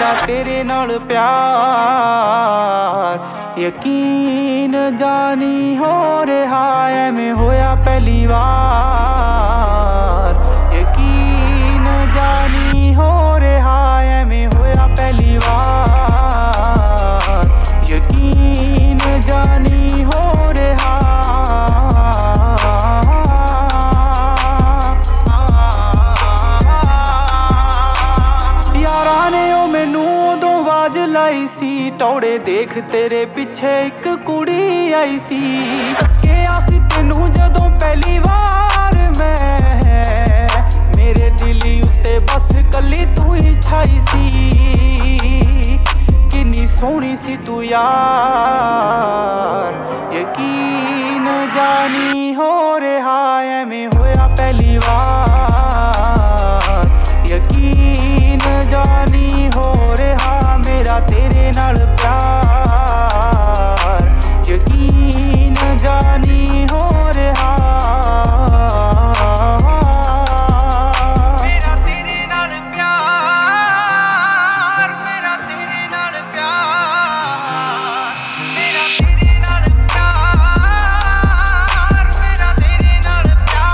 मेरा तेरे नाल प्यार। यकीन जानी हो रहा एवें होया पहली बार। यकीन जानी हो रहा एवें होया पहली बार। यकीन जानी हो रहा। यारा ने ओ मैनू उदों आवाज लाई सी, टौड़े देख तेरे पिछे एक कुड़ी आई सी। तक्किया सी तैनू जदों पहली बार मैं, मेरे दिली उत्ते बस कली तू ही छाई सी। किन्नी सोहनी सी तू यार। यकीन जानी हो रहा एवें होया पहली बार। यकीन जानी हो रहा मेरा तेरे नाल प्यार। यकीन जानी हो रहा मेरा तेरे नाल प्यार। मेरा तेरे नाल प्यार। मेरा तेरे नाल प्यार। मेरा तेरे नाल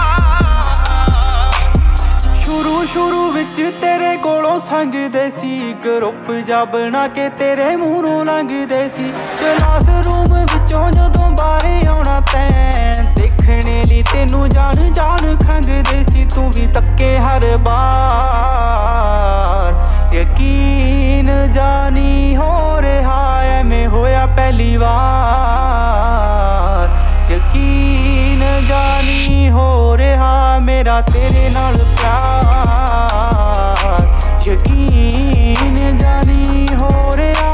प्यार। शुरू शुरू विच तेरे कोलों संगदे सी, ग्रुप जा बना के तेरे मूहरों लंघदे सी। क्लासरूम विचों जदों बाहर आउणा तैं, देखने लई तैनू जान जान खंघदे सी। तू भी तक्के हर बार। यकीन जानी हो रहा एवें होया पहली बार। यकीन जानी हो रहा मेरा तेरे नाल प्यार। यकीन जानी हो रहा।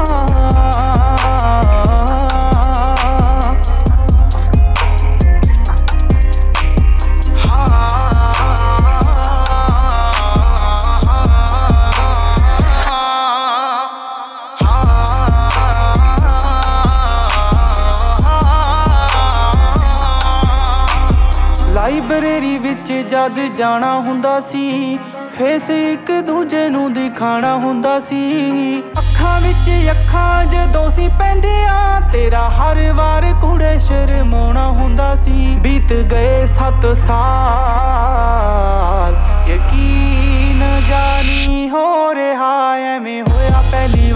ਲਾਇਬ੍ਰੇਰੀ ਵਿੱਚ ਜਦ ਜਾਣਾ ਹੁੰਦਾ ਸੀ, ਫੇਸ ਇੱਕ ਦੂਜੇ ਨੂੰ ਦਿਖਾਣਾ ਹੁੰਦਾ ਸੀ। ਅੱਖਾਂ ਵਿੱਚ ਅੱਖਾਂ ਜਦੋਂ ਸੀ ਪੈਂਦੀਆਂ, ਤੇਰਾ ਹਰ ਵਾਰ ਕੁੜੇ ਸ਼ਰਮਾਉਣਾ ਹੁੰਦਾ ਸੀ। ਬੀਤ ਗਏ 7 ਸਾਲ। ਯਕੀਨ ਜਾਨੀ ਹੋ ਰਿਹਾ ਐਵੇਂ ਹੋਇਆ ਪਹਿਲੀ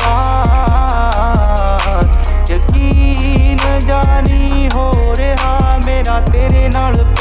ਵਾਰ। ਯਕੀਨ ਜਾਨੀ ਹੋ ਰਿਹਾ ਮੇਰਾ ਤੇਰੇ ਨਾਲ